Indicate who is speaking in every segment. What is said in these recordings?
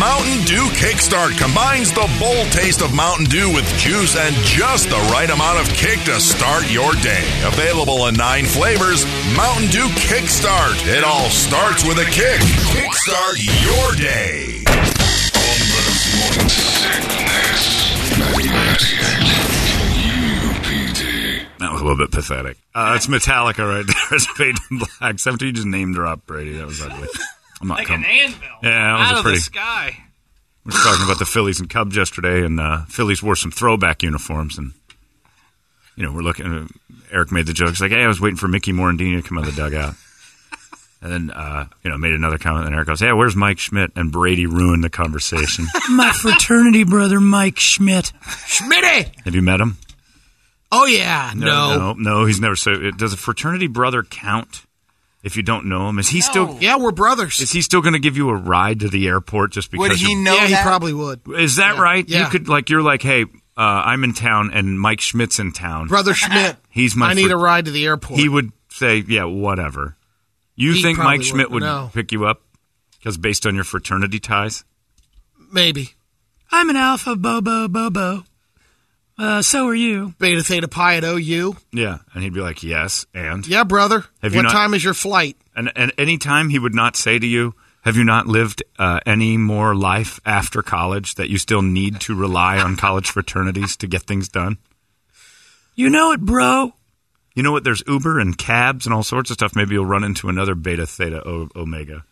Speaker 1: Mountain Dew Kickstart combines the bold taste of Mountain Dew with juice and just the right amount of kick to start your day. Available in 9 flavors, Mountain Dew Kickstart. It all starts with a kick. Kickstart your day.
Speaker 2: That was a little bit pathetic. It's Metallica right there. It's Fade to Black. 17 just name dropped Brady. That was ugly. I'm not
Speaker 3: like an anvil.
Speaker 2: Yeah, that was
Speaker 3: out of the sky.
Speaker 2: We were talking about the Phillies and Cubs yesterday, and Phillies wore some throwback uniforms, and we're looking. Eric made the joke. He's like, "Hey, I was waiting for Mickey Morandini to come out of the dugout," and then made another comment. And Eric goes, "Hey, where's Mike Schmidt?" And Brady ruined the conversation.
Speaker 4: My fraternity brother, Mike Schmidt.
Speaker 5: Schmitty!
Speaker 2: Have you met him?
Speaker 5: Oh yeah,
Speaker 2: no. He's never. So, does a fraternity brother count? If you don't know him, is he still?
Speaker 5: Yeah, we're brothers.
Speaker 2: Is he still going to give you a ride to the airport just because?
Speaker 6: Would he know?
Speaker 5: Yeah,
Speaker 6: that?
Speaker 5: he probably would.
Speaker 2: Is that right?
Speaker 5: Yeah.
Speaker 2: You could you're like, hey, I'm in town, and Mike Schmidt's in town.
Speaker 5: Brother Schmidt.
Speaker 2: He's my.
Speaker 5: I need a ride to the airport.
Speaker 2: He would say, yeah, whatever. You think Mike Schmidt would pick you up because based on your fraternity ties?
Speaker 5: Maybe.
Speaker 4: I'm an Alpha Bobo. So are you.
Speaker 5: Beta Theta Pi at OU.
Speaker 2: Yeah, and he'd be like, yes, and?
Speaker 5: Yeah, brother. What time is your flight?
Speaker 2: And any time he would not say to you, have you not lived any more life after college that you still need to rely on college fraternities to get things done?
Speaker 4: You know it, bro.
Speaker 2: You know what? There's Uber and cabs and all sorts of stuff. Maybe you'll run into another Beta Theta Omega.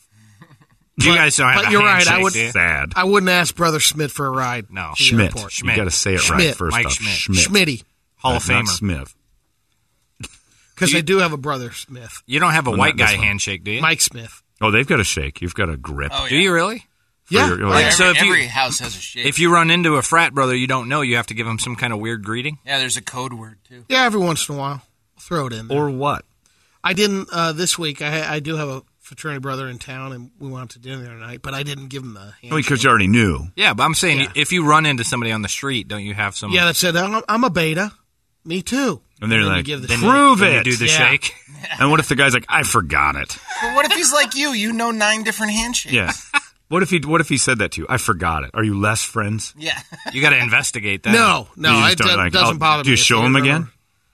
Speaker 3: You guys don't have a
Speaker 5: you're
Speaker 3: handshake,
Speaker 5: right. I wouldn't ask Brother Schmidt for a ride.
Speaker 3: No.
Speaker 2: Schmidt. You got to say it right first
Speaker 3: Mike
Speaker 2: off.
Speaker 3: Schmidt.
Speaker 5: Schmitty.
Speaker 3: Hall of Famer.
Speaker 2: Not Smith.
Speaker 5: Because I do have a Brother Smith.
Speaker 3: You don't have a white guy handshake, do you?
Speaker 5: Mike Smith.
Speaker 2: Oh, they've got a shake. You've got a grip.
Speaker 6: Oh, yeah.
Speaker 3: Do you really?
Speaker 5: Yeah.
Speaker 6: Every house has a shake.
Speaker 3: If you run into a frat brother you don't know, you have to give him some kind of weird greeting?
Speaker 6: Yeah, there's a code word, too.
Speaker 5: Yeah, every once in a while. Throw it in there.
Speaker 2: Or what?
Speaker 5: I didn't this week. I do have a fraternity brother in town, and we went out to dinner the other night, but I didn't give him the handshake.
Speaker 2: Because you already knew.
Speaker 3: Yeah, but I'm saying if you run into somebody on the street, don't you have some...
Speaker 5: Yeah, that said, I'm a beta. Me too.
Speaker 2: And they're like,
Speaker 5: prove
Speaker 3: Then
Speaker 2: it.
Speaker 3: you do the shake.
Speaker 2: And what if the guy's like, I forgot it?
Speaker 6: But what if he's like you? You know 9 different handshakes.
Speaker 2: Yeah. What if he said that to you? I forgot it. Are you less friends?
Speaker 6: Yeah.
Speaker 3: You got to investigate that.
Speaker 5: No,
Speaker 2: it
Speaker 5: doesn't bother me.
Speaker 2: Do you show him again?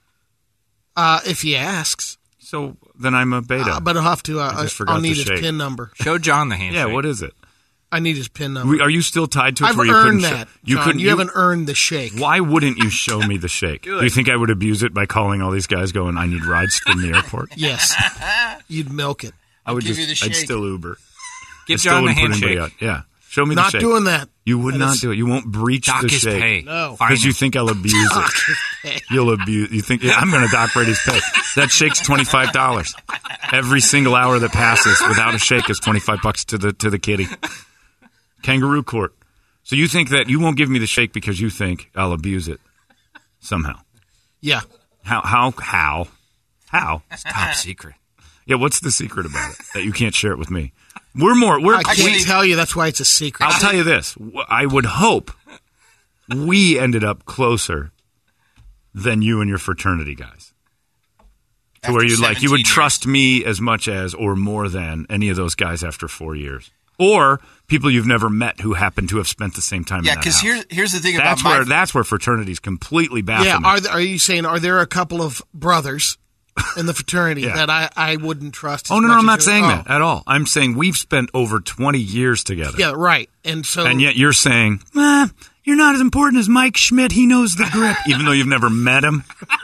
Speaker 5: If he asks.
Speaker 2: So then I'm a beta.
Speaker 5: But I'll have to. I'll need his PIN number.
Speaker 3: Show John the handshake.
Speaker 2: Yeah, what is it?
Speaker 5: I need his PIN number.
Speaker 2: Are you still tied to it?
Speaker 5: I've
Speaker 2: where
Speaker 5: earned
Speaker 2: you
Speaker 5: that.
Speaker 2: John,
Speaker 5: you haven't earned the shake.
Speaker 2: Why wouldn't you show me the shake? Do you think I would abuse it by calling all these guys going, I need rides from the airport?
Speaker 5: Yes. You'd milk it.
Speaker 2: I would
Speaker 6: give you the shake.
Speaker 2: I'd still Uber.
Speaker 3: Give John the handshake.
Speaker 2: Yeah. Show me
Speaker 5: Not
Speaker 2: the shake.
Speaker 5: doing that.
Speaker 2: You would not do it. You won't breach
Speaker 3: Dock
Speaker 2: the
Speaker 3: his
Speaker 2: shake.
Speaker 3: pay.
Speaker 5: No.
Speaker 2: Because you think I'll abuse it. You'll abuse. You think I'm going to dock Brady's pay. That shake's $25. Every single hour that passes without a shake is $25 to the kitty. Kangaroo court. So you think that you won't give me the shake because you think I'll abuse it somehow?
Speaker 5: Yeah.
Speaker 2: How?
Speaker 3: It's top secret.
Speaker 2: Yeah. What's the secret about it that you can't share it with me?
Speaker 5: I can't tell you. That's why it's a secret.
Speaker 2: I'll tell you this. I would hope we ended up closer than you and your fraternity guys. To where you would trust me as much as or more than any of those guys after 4 years. Or people you've never met who happen to have spent the same time in that house.
Speaker 6: Yeah, because here's the thing
Speaker 2: that's where fraternities completely baffle me.
Speaker 5: Yeah, are you saying, are there a couple of brothers in the fraternity that I wouldn't trust?
Speaker 2: No, I'm not saying that at all. I'm saying we've spent over 20 years together.
Speaker 5: Yeah, right. And
Speaker 2: yet you're saying,
Speaker 4: you're not as important as Mike Schmidt. He knows the grip.
Speaker 2: Even though you've never met him?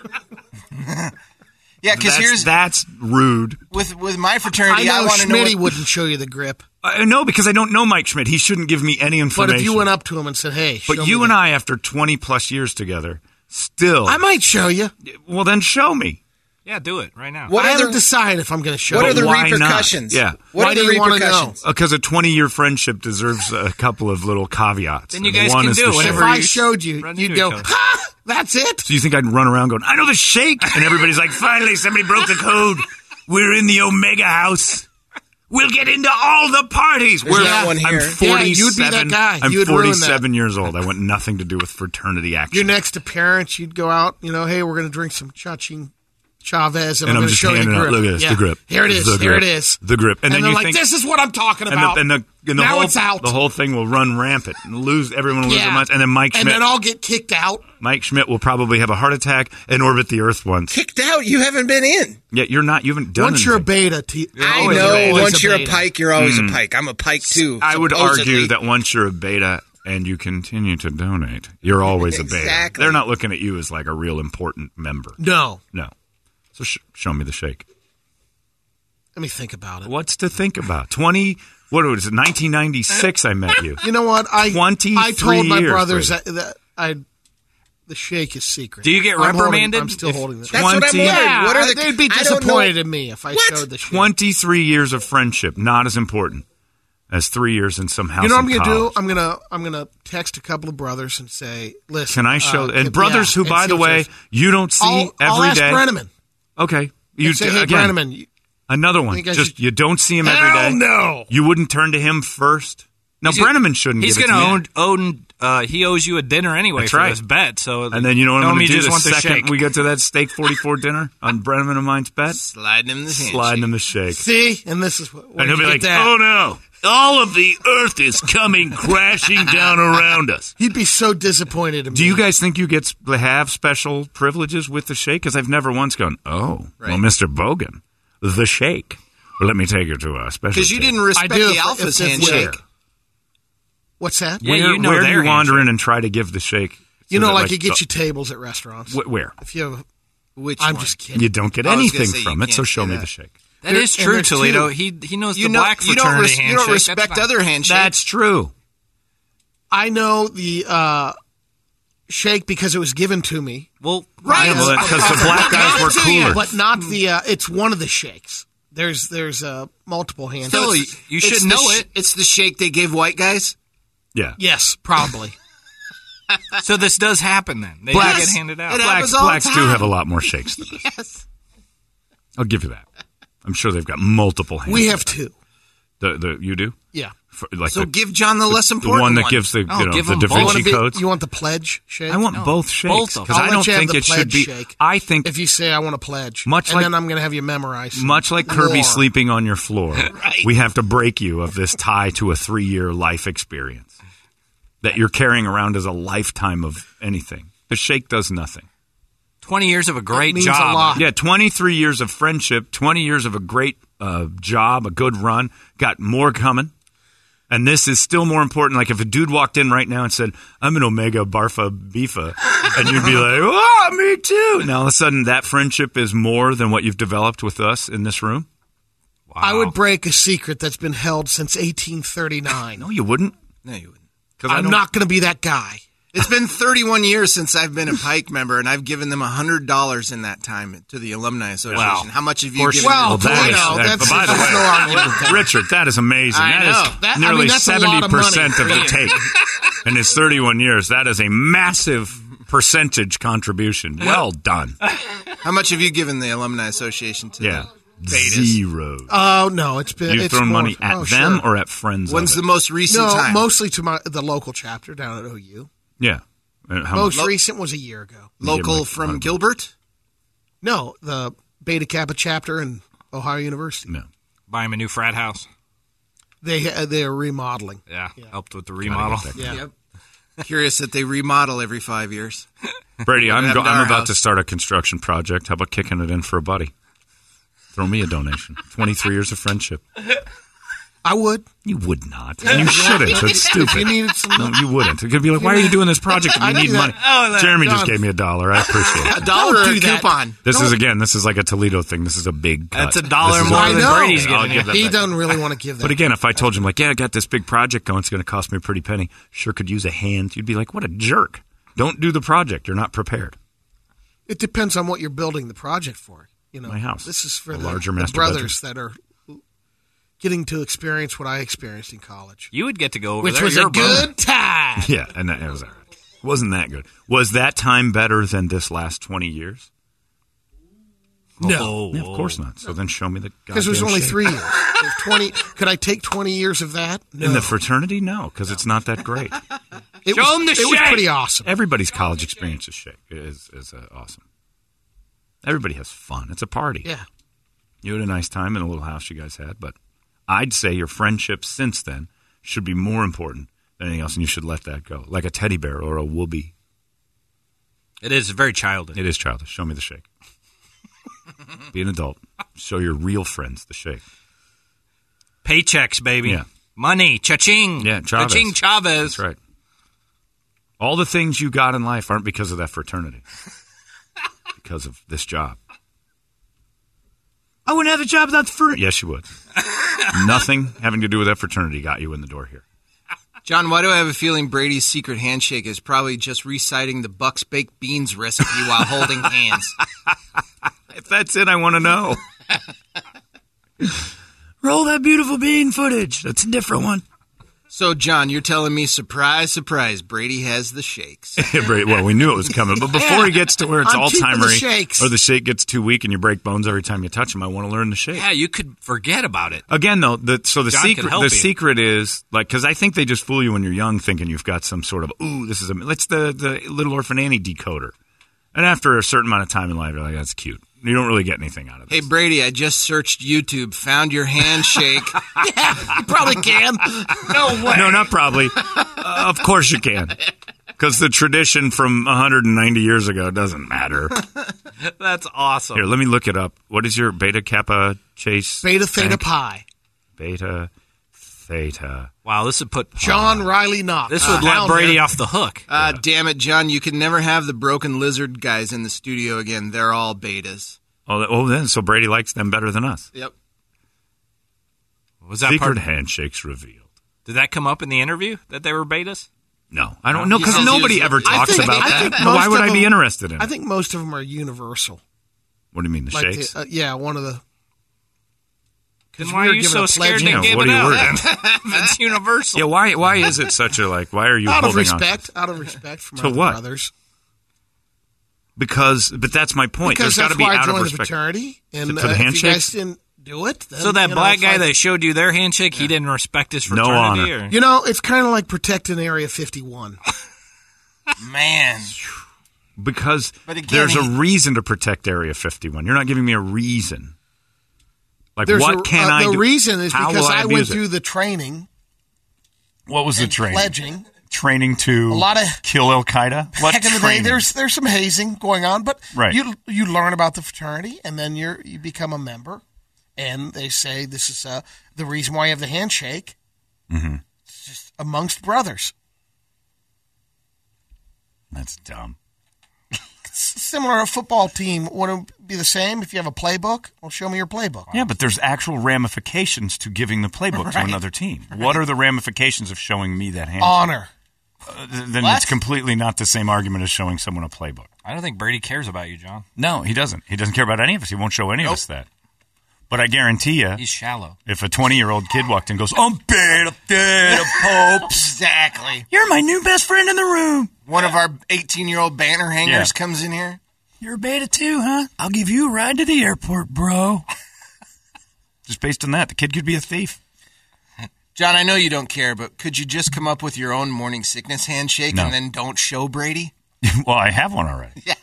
Speaker 6: Yeah, because
Speaker 2: that's rude.
Speaker 6: With my fraternity, I want to know.
Speaker 5: Schmitty wouldn't show you the grip.
Speaker 2: No, because I don't know Mike Schmidt. He shouldn't give me any information.
Speaker 5: But if you went up to him and said, hey,
Speaker 2: but you and I, after 20 plus years together, still.
Speaker 5: I might show you.
Speaker 2: Well, then show me.
Speaker 3: Yeah, do it right now.
Speaker 5: I haven't decided if I'm going to show you.
Speaker 6: What are the repercussions?
Speaker 2: Yeah.
Speaker 6: What are the repercussions?
Speaker 2: Because a 20-year friendship deserves a couple of little caveats.
Speaker 3: Then you guys can do it.
Speaker 5: If I showed you, you'd go, ha! That's it?
Speaker 2: So you think I'd run around going, I know the shake? And everybody's like, finally, somebody broke the code. We're in the Omega house. We'll get into all the parties.
Speaker 6: There's not one here.
Speaker 2: I'm 47.
Speaker 5: you'd be that guy.
Speaker 2: I'm
Speaker 5: You'd
Speaker 2: 47 years old. I want nothing to do with fraternity action.
Speaker 5: You're next to parents. You'd go out, hey, we're going to drink some Chavez, and I'm
Speaker 2: I'm
Speaker 5: going to
Speaker 2: just
Speaker 5: show you the
Speaker 2: handing
Speaker 5: grip.
Speaker 2: out. Look at this,
Speaker 5: Yeah.
Speaker 2: the grip.
Speaker 5: Here it is.
Speaker 2: The
Speaker 5: Here
Speaker 2: grip.
Speaker 5: it is.
Speaker 2: The grip.
Speaker 5: And
Speaker 2: then
Speaker 5: they're
Speaker 2: you
Speaker 5: like,
Speaker 2: think,
Speaker 5: this is what I'm talking about.
Speaker 2: and the
Speaker 5: now
Speaker 2: whole,
Speaker 5: it's out.
Speaker 2: The whole thing will run rampant. Everyone will lose their minds. And then Mike Schmidt.
Speaker 5: And then I'll get kicked out.
Speaker 2: Mike Schmidt will probably have a heart attack and orbit the Earth once.
Speaker 6: Kicked out? You haven't been in.
Speaker 2: Yeah, you're not. You haven't done
Speaker 5: Once you're a
Speaker 2: anything.
Speaker 5: beta,
Speaker 6: I know. Once you're a pike, you're always a pike. I'm a pike too.
Speaker 2: I would
Speaker 6: supposedly.
Speaker 2: argue that once you're a beta and you continue to donate, you're always a beta.
Speaker 6: Exactly.
Speaker 2: They're not looking at you as like a real important member.
Speaker 5: No.
Speaker 2: No. So show me the shake.
Speaker 5: Let me think about it.
Speaker 2: What's to think about? What was it? 1996 I met you.
Speaker 5: You know what? I
Speaker 2: 23
Speaker 5: told my
Speaker 2: years
Speaker 5: brothers
Speaker 2: later.
Speaker 5: that the shake is secret.
Speaker 3: Do you get
Speaker 5: I'm
Speaker 3: reprimanded?
Speaker 5: I'm still holding this.
Speaker 6: That's what I'm
Speaker 2: 20
Speaker 6: wondering.
Speaker 5: Yeah,
Speaker 6: What are the,
Speaker 5: they'd be
Speaker 6: I don't know.
Speaker 5: disappointed in me if I
Speaker 6: What?
Speaker 5: showed the shake.
Speaker 2: 23 years of friendship, not as important as 3 years in some house.
Speaker 5: You know what I'm
Speaker 2: in
Speaker 5: going to do?
Speaker 2: college.
Speaker 5: I'm gonna text a couple of brothers and say, "Listen,
Speaker 2: Can I show? and
Speaker 5: yeah,
Speaker 2: brothers who,
Speaker 5: and
Speaker 2: by
Speaker 5: see
Speaker 2: the
Speaker 5: what
Speaker 2: way,
Speaker 5: says.
Speaker 2: you don't see
Speaker 5: I'll
Speaker 2: every
Speaker 5: ask
Speaker 2: day.
Speaker 5: Brenneman.
Speaker 2: Okay,
Speaker 5: You say, hey,
Speaker 2: again,
Speaker 5: Brenneman,
Speaker 2: another one.
Speaker 5: think I
Speaker 2: Just
Speaker 5: should-
Speaker 2: you don't see him every
Speaker 5: Hell
Speaker 2: day.
Speaker 5: no.
Speaker 2: You wouldn't turn to him first. Now Brenneman shouldn't.
Speaker 3: He's
Speaker 2: give it
Speaker 3: going
Speaker 2: to
Speaker 3: to
Speaker 2: me.
Speaker 3: he owes you a dinner anyway
Speaker 2: That's
Speaker 3: for
Speaker 2: right.
Speaker 3: this bet. So
Speaker 2: And then you know what
Speaker 3: tell
Speaker 2: I'm
Speaker 3: him
Speaker 2: going to
Speaker 3: you
Speaker 2: do
Speaker 3: just
Speaker 2: the
Speaker 3: want
Speaker 2: second
Speaker 3: shake.
Speaker 2: we get to that Steak 44 dinner on Brenneman and mine's bet?
Speaker 6: Sliding him the handshake.
Speaker 2: Sliding him the shake.
Speaker 5: See, and this is what.
Speaker 2: And he'll be
Speaker 5: you
Speaker 2: like,
Speaker 5: get that.
Speaker 2: oh no, all of the earth is coming crashing down around us.
Speaker 5: He'd be so disappointed in me.
Speaker 2: Do you guys think you get to have special privileges with the shake? Because I've never once gone, well, Mr. Bogan, the shake. Well, let me take you to a special
Speaker 6: Because you
Speaker 2: shake."
Speaker 6: didn't respect
Speaker 5: I do
Speaker 6: the
Speaker 5: if-
Speaker 6: Alpha's
Speaker 5: if-
Speaker 6: handshake.
Speaker 5: What's that?
Speaker 3: Yeah,
Speaker 2: Where,
Speaker 3: you know
Speaker 2: where do
Speaker 3: their
Speaker 2: you wander
Speaker 3: handshake.
Speaker 2: in and try to give the shake?
Speaker 5: You
Speaker 2: So
Speaker 5: know,
Speaker 2: that,
Speaker 5: like you get you tables at restaurants.
Speaker 2: Where?
Speaker 5: If you have,
Speaker 6: Which
Speaker 5: I'm
Speaker 6: one?
Speaker 5: just kidding.
Speaker 2: You don't get
Speaker 6: I was gonna
Speaker 2: anything
Speaker 6: say
Speaker 2: from
Speaker 6: you
Speaker 2: it, so
Speaker 6: can't
Speaker 2: show
Speaker 6: say
Speaker 2: me
Speaker 6: that.
Speaker 2: the shake.
Speaker 3: That is
Speaker 5: and
Speaker 3: true,
Speaker 5: there's
Speaker 3: Toledo.
Speaker 5: two.
Speaker 3: He knows
Speaker 6: You
Speaker 3: the
Speaker 6: know,
Speaker 3: black
Speaker 6: you
Speaker 3: fraternity handshake.
Speaker 6: don't
Speaker 3: That's
Speaker 6: respect
Speaker 3: fine.
Speaker 6: other handshakes.
Speaker 2: That's true.
Speaker 5: I know the shake because it was given to me,
Speaker 3: Well,
Speaker 6: Right.
Speaker 2: Because the black guys were cooler.
Speaker 5: but not the. It's one of the shakes. There's multiple handshakes.
Speaker 3: Still, you should
Speaker 6: It's
Speaker 3: know
Speaker 6: the
Speaker 3: it.
Speaker 6: It's the shake they give white guys.
Speaker 2: Yeah.
Speaker 5: Yes, probably.
Speaker 3: So this does happen then. They
Speaker 2: Blacks-
Speaker 3: do get handed out.
Speaker 6: It happens all the
Speaker 2: Blacks do
Speaker 6: time.
Speaker 2: have a lot more shakes than us.
Speaker 6: Yes.
Speaker 2: I'll give you that. I'm sure they've got multiple handshakes.
Speaker 5: We have two.
Speaker 2: You do?
Speaker 5: Yeah.
Speaker 2: Like
Speaker 6: So
Speaker 2: the,
Speaker 6: give John the less
Speaker 2: the
Speaker 6: important
Speaker 2: one that gives the,
Speaker 3: Oh, give
Speaker 2: the
Speaker 3: them
Speaker 2: Da
Speaker 3: both.
Speaker 2: Vinci
Speaker 3: Wanna
Speaker 5: be-
Speaker 2: codes.
Speaker 5: You want the pledge shake?
Speaker 2: I want both shakes
Speaker 3: both of
Speaker 2: because
Speaker 3: them.
Speaker 2: I
Speaker 5: I'll
Speaker 2: don't
Speaker 5: let you have
Speaker 2: think
Speaker 5: the
Speaker 2: it should
Speaker 5: pledge
Speaker 2: be.
Speaker 5: shake.
Speaker 2: I think
Speaker 5: If you say I want a pledge,
Speaker 2: Much
Speaker 5: and
Speaker 2: like-
Speaker 5: then I'm going to have you memorize. some
Speaker 2: much like Kirby
Speaker 5: more.
Speaker 2: sleeping on your floor, we have to break you of this tie to a 3-year life experience that you're carrying around as a lifetime of anything. The shake does nothing.
Speaker 3: 20 years of a great
Speaker 5: means a
Speaker 3: job.
Speaker 5: lot.
Speaker 2: Yeah, 23 years of friendship, 20 years of a great job, a good run, got more coming. And this is still more important. Like if a dude walked in right now and said, I'm an Omega Barfa Bifa, and you'd be like, oh, me too. Now all of a sudden that friendship is more than what you've developed with us in this room?
Speaker 3: Wow.
Speaker 5: I would break a secret that's been held since 1839.
Speaker 2: No, you wouldn't.
Speaker 6: No, you wouldn't.
Speaker 5: I'm not going to be that guy.
Speaker 6: It's been 31 years since I've been a Pike member, and I've given them $100 in that time to the Alumni Association.
Speaker 3: Wow.
Speaker 6: How much have you given
Speaker 5: Well,
Speaker 6: them?
Speaker 2: that is-
Speaker 5: Toledo,
Speaker 2: that-
Speaker 5: that's
Speaker 2: by the
Speaker 5: there's
Speaker 2: way,
Speaker 5: no argument with that.
Speaker 2: Richard, that is amazing.
Speaker 6: I know.
Speaker 2: That is nearly
Speaker 5: that's a lot of
Speaker 2: 70% of
Speaker 5: money.
Speaker 2: the take in his 31 years. That is a massive percentage contribution. Well done.
Speaker 6: How much have you given the Alumni Association to
Speaker 2: Yeah.
Speaker 6: the Betas?
Speaker 2: 0.
Speaker 5: Oh, no, it's been.
Speaker 2: You've
Speaker 5: it's
Speaker 2: thrown
Speaker 5: more-
Speaker 2: money at
Speaker 5: oh,
Speaker 2: them
Speaker 5: sure.
Speaker 2: or at friends
Speaker 6: When's
Speaker 2: of
Speaker 6: the
Speaker 2: it?
Speaker 6: most recent
Speaker 5: No,
Speaker 6: time?
Speaker 5: mostly to the local chapter down at OU.
Speaker 2: Yeah. How
Speaker 5: Most
Speaker 2: much?
Speaker 5: recent was a year ago.
Speaker 6: Local
Speaker 2: like
Speaker 6: from
Speaker 2: 100.
Speaker 6: Gilbert?
Speaker 5: No, the Beta Kappa chapter in Ohio University.
Speaker 2: No.
Speaker 3: Buy him a new frat house.
Speaker 5: They are remodeling.
Speaker 3: Yeah. Helped with the remodel.
Speaker 5: Yeah.
Speaker 6: Yep. Curious that they remodel every 5 years.
Speaker 2: Brady, I'm
Speaker 6: happened to our
Speaker 2: about
Speaker 6: house?
Speaker 2: to start a construction project. How about kicking it in for a buddy? Throw me a donation. 23 years of friendship.
Speaker 5: I would.
Speaker 2: You would not. And you shouldn't. It's stupid.
Speaker 5: You needed some.
Speaker 2: No, you wouldn't. It could be like, why are you doing this project if you
Speaker 5: I
Speaker 2: need
Speaker 5: do that.
Speaker 2: money?
Speaker 5: Oh,
Speaker 2: Jeremy just
Speaker 5: John.
Speaker 2: gave me $1. I appreciate it.
Speaker 6: $1 or a
Speaker 5: do that.
Speaker 6: coupon?
Speaker 2: This is like a Toledo thing. This is a big cut.
Speaker 3: That's $1
Speaker 2: This is
Speaker 3: more
Speaker 5: I
Speaker 3: than
Speaker 5: know.
Speaker 3: Brady's
Speaker 2: I'll
Speaker 3: getting.
Speaker 2: give that
Speaker 5: He
Speaker 2: back.
Speaker 5: doesn't really want to give that.
Speaker 2: But again, if I told you, like, yeah, I got this big project going, it's going to cost me a pretty penny, sure could use a hand, you'd be like, what a jerk. Don't do the project. You're not prepared.
Speaker 5: It depends on what you're building the project for. You know,
Speaker 2: My house.
Speaker 5: This is for
Speaker 2: A
Speaker 5: the,
Speaker 2: larger
Speaker 5: the
Speaker 2: master
Speaker 5: brothers that are getting to experience what I experienced in college,
Speaker 3: You would get to go over
Speaker 5: which
Speaker 3: there.
Speaker 5: was
Speaker 3: You're
Speaker 5: a
Speaker 3: brother.
Speaker 5: good time.
Speaker 2: Yeah, and that was all right. Wasn't that good. Was that time better than this last 20 years?
Speaker 5: No,
Speaker 2: Yeah, of course not. So then show me the
Speaker 5: because it was
Speaker 2: goddamn
Speaker 5: only
Speaker 2: shake.
Speaker 5: 3 years. If 20. Could I take 20 years of that? No.
Speaker 2: In the fraternity? No, because it's not that great.
Speaker 5: It
Speaker 3: Show
Speaker 5: was,
Speaker 3: 'em the
Speaker 5: it was
Speaker 3: shake.
Speaker 5: pretty awesome.
Speaker 2: Everybody's college experience is awesome. Everybody has fun. It's a party.
Speaker 5: Yeah.
Speaker 2: You had a nice time in a little house you guys had, but I'd say your friendships since then should be more important than anything else, and you should let that go. Like a teddy bear or a whoopee.
Speaker 3: It is very childish.
Speaker 2: It is childish. Show me the shake. Be an adult. Show your real friends the shake.
Speaker 3: Paychecks, baby.
Speaker 2: Yeah.
Speaker 3: Money. Cha-ching.
Speaker 2: Yeah, Chavez.
Speaker 3: Cha-ching Chavez.
Speaker 2: That's right. All the things you got in life aren't because of that fraternity. Because of this job.
Speaker 4: I wouldn't have a job without the fraternity.
Speaker 2: Yes, you would. Nothing having to do with that fraternity got you in the door here.
Speaker 6: John, why do I have a feeling Brady's secret handshake is probably just reciting the Buck's baked beans recipe while holding hands?
Speaker 2: If that's it, I want to know.
Speaker 4: Roll that beautiful bean footage. That's a different one.
Speaker 6: So, John, you're telling me, surprise, surprise, Brady has the shakes.
Speaker 2: Well, we knew it was coming, but before he gets to where it's
Speaker 5: I'm keeping the
Speaker 2: Alzheimer's
Speaker 5: shakes.
Speaker 2: or the shake gets too weak and you break bones every time you touch him, I want to learn the shake.
Speaker 3: Yeah, you could forget about it.
Speaker 2: Again, though, the
Speaker 3: John can help
Speaker 2: the
Speaker 3: you.
Speaker 2: secret is like because I think they just fool you when you're young, thinking you've got some sort of it's the Little Orphan Annie decoder, and after a certain amount of time in life, you're like, that's cute. You don't really get anything out of
Speaker 6: Hey,
Speaker 2: this.
Speaker 6: Brady, I just searched YouTube, found your handshake.
Speaker 5: You probably can.
Speaker 3: No way.
Speaker 2: No, not probably. Of course you can, because the tradition from 190 years ago doesn't matter.
Speaker 3: That's awesome.
Speaker 2: Here, let me look it up. What is your Beta Kappa Chase?
Speaker 5: Beta Theta
Speaker 2: Bank?
Speaker 5: Pi.
Speaker 2: Beta Theta.
Speaker 3: Wow, this would put
Speaker 5: John Riley Knox.
Speaker 3: This would let
Speaker 5: Down
Speaker 3: Brady
Speaker 5: there.
Speaker 3: off the hook.
Speaker 6: Damn it, John, you can never have the broken lizard guys in the studio again. They're all betas.
Speaker 2: Then so Brady likes them better than us.
Speaker 6: Yep.
Speaker 3: Was that
Speaker 2: Secret
Speaker 3: part?
Speaker 2: handshakes revealed.
Speaker 3: Did that come up in the interview that they were betas?
Speaker 2: No, I don't know because
Speaker 6: He says
Speaker 2: nobody
Speaker 6: he was-
Speaker 2: ever talks
Speaker 5: think-
Speaker 2: about
Speaker 5: I
Speaker 2: that.
Speaker 5: think
Speaker 2: But
Speaker 5: most
Speaker 2: why would
Speaker 5: of
Speaker 2: I be
Speaker 5: them-
Speaker 2: interested in
Speaker 5: I
Speaker 2: it?
Speaker 5: think most of them are universal.
Speaker 2: What do you mean, the
Speaker 5: Like
Speaker 2: shakes?
Speaker 5: one of the.
Speaker 3: Then why are you so scared to
Speaker 2: Yeah,
Speaker 3: give
Speaker 2: what
Speaker 3: it
Speaker 2: are you
Speaker 3: out?
Speaker 2: worried
Speaker 3: If it's universal.
Speaker 2: Yeah, why is it such a why are you
Speaker 5: Out of
Speaker 2: holding on?
Speaker 5: respect, out of respect for
Speaker 2: To
Speaker 5: my
Speaker 2: what?
Speaker 5: brothers.
Speaker 2: But that's my point.
Speaker 5: Because
Speaker 2: There's got
Speaker 5: that's
Speaker 2: to be
Speaker 5: why I
Speaker 2: out of
Speaker 5: joined the
Speaker 2: respect.
Speaker 5: fraternity, and
Speaker 2: To the
Speaker 5: if you
Speaker 2: handshake?
Speaker 5: guys didn't do it, then,
Speaker 3: So that
Speaker 5: you know,
Speaker 3: black
Speaker 5: it's
Speaker 3: guy
Speaker 5: like-
Speaker 3: that showed you their handshake, he didn't respect his
Speaker 2: No
Speaker 3: fraternity?
Speaker 2: honor.
Speaker 3: Or?
Speaker 5: You know, it's kind of like protecting Area 51.
Speaker 6: Man.
Speaker 2: Because
Speaker 6: But again,
Speaker 2: there's a
Speaker 6: he-
Speaker 2: reason to protect Area 51. You're not giving me a reason. Like,
Speaker 5: There's
Speaker 2: what can I do?
Speaker 5: The reason is
Speaker 2: How
Speaker 5: because
Speaker 2: will
Speaker 5: I went
Speaker 2: abuse it?
Speaker 5: through the training,
Speaker 2: What was the
Speaker 5: and
Speaker 2: training?
Speaker 5: pledging.
Speaker 2: Training to
Speaker 5: A lot of-
Speaker 2: kill Al Qaeda? What
Speaker 5: Heck of the day,
Speaker 2: training?
Speaker 5: there's some hazing going on, but
Speaker 2: Right.
Speaker 5: you learn about the fraternity, and then you become a member, and they say this is the reason why you have the handshake.
Speaker 2: Mm-hmm.
Speaker 5: It's just amongst brothers.
Speaker 2: That's dumb.
Speaker 5: It's similar to a football team. Would it be the same if you have a playbook? Well, show me your playbook.
Speaker 2: Yeah, but there's actual ramifications to giving the playbook to
Speaker 5: Right.
Speaker 2: another team. What are the ramifications of showing me that hand?
Speaker 5: Honor.
Speaker 2: Then
Speaker 5: What?
Speaker 2: it's completely not the same argument as showing someone a playbook.
Speaker 3: I don't think Brady cares about you, John.
Speaker 2: No, he doesn't. He doesn't care about any of us. He won't show any of us that. But I guarantee you,
Speaker 3: He's shallow.
Speaker 2: if a 20-year-old kid walked in and goes, I'm beta popes.
Speaker 6: Exactly.
Speaker 4: You're my new best friend in the room.
Speaker 6: One of our 18-year-old banner hangers
Speaker 2: Yeah.
Speaker 6: comes in here.
Speaker 4: You're a beta too, huh? I'll give you a ride to the airport, bro.
Speaker 2: Just based on that, the kid could be a thief.
Speaker 6: John, I know you don't care, but could you just come up with your own morning sickness handshake
Speaker 2: No.
Speaker 6: and then don't show Brady?
Speaker 2: Well, I have one already.
Speaker 6: Yeah.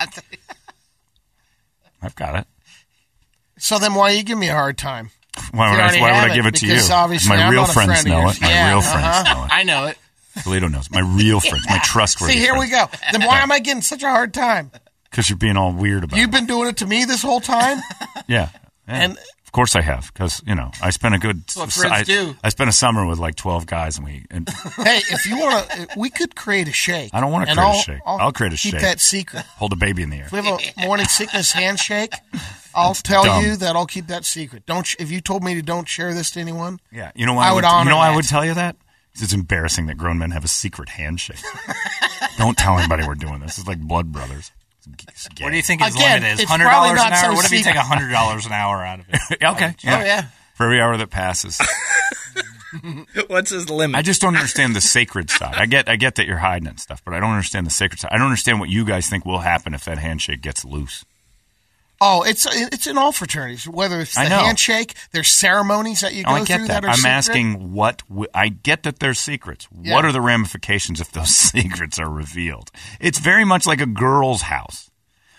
Speaker 2: I've got it.
Speaker 5: So then why you give me a hard time?
Speaker 2: Why
Speaker 5: You
Speaker 2: would
Speaker 5: already
Speaker 2: I
Speaker 5: have
Speaker 2: give it to you?
Speaker 5: because obviously
Speaker 2: My
Speaker 5: I'm
Speaker 2: real
Speaker 5: not a
Speaker 2: friends
Speaker 5: friend of
Speaker 2: know
Speaker 5: yours.
Speaker 2: it. My
Speaker 5: Yeah,
Speaker 2: real friends know it.
Speaker 6: I know it.
Speaker 2: Toledo knows. My real friends. My trustworthy
Speaker 5: See, here we
Speaker 2: friends.
Speaker 5: go. Then why am I getting such a hard time?
Speaker 2: Because you're being all weird about
Speaker 5: You've
Speaker 2: it.
Speaker 5: been doing it to me this whole time?
Speaker 2: Yeah.
Speaker 5: And-
Speaker 2: of course I have. Because, I spent a good...
Speaker 6: what friends do.
Speaker 2: I spent a summer with like 12 guys and
Speaker 5: Hey, if you want to, we could create a shake.
Speaker 2: I don't want to
Speaker 5: And
Speaker 2: create a shake. I'll create a
Speaker 5: keep
Speaker 2: shake.
Speaker 5: that secret.
Speaker 2: hold a baby in the air.
Speaker 5: If we have a morning sickness handshake, I'll tell
Speaker 2: dumb.
Speaker 5: you that I'll keep that secret. If you told me to don't share this to anyone,
Speaker 2: Yeah. You know why
Speaker 5: I would honor
Speaker 2: why I
Speaker 5: that.
Speaker 2: would tell you that? 'Cause it's embarrassing that grown men have a secret handshake. Don't tell anybody we're doing this. It's like blood brothers. It's gay.
Speaker 3: What do you think his
Speaker 5: Again,
Speaker 3: limit is?
Speaker 5: it's
Speaker 3: $100
Speaker 5: probably
Speaker 3: an
Speaker 5: not
Speaker 3: hour?
Speaker 5: so
Speaker 3: What if you take
Speaker 5: secret.
Speaker 3: $100 an hour out of it?
Speaker 2: Okay.
Speaker 6: Oh, yeah.
Speaker 2: For every hour that passes.
Speaker 3: What's his limit?
Speaker 2: I just don't understand the sacred side. I get that you're hiding it and stuff, but I don't understand the sacred side. I don't understand what you guys think will happen if that handshake gets loose.
Speaker 5: oh, it's in all fraternities. Whether it's
Speaker 2: I
Speaker 5: the
Speaker 2: know.
Speaker 5: handshake, there's ceremonies that you go
Speaker 2: Oh, I get
Speaker 5: through
Speaker 2: that.
Speaker 5: are
Speaker 2: I'm
Speaker 5: secret.
Speaker 2: asking I get that there's secrets.
Speaker 5: Yeah.
Speaker 2: What are the ramifications if those secrets are revealed? It's very much like a girl's house.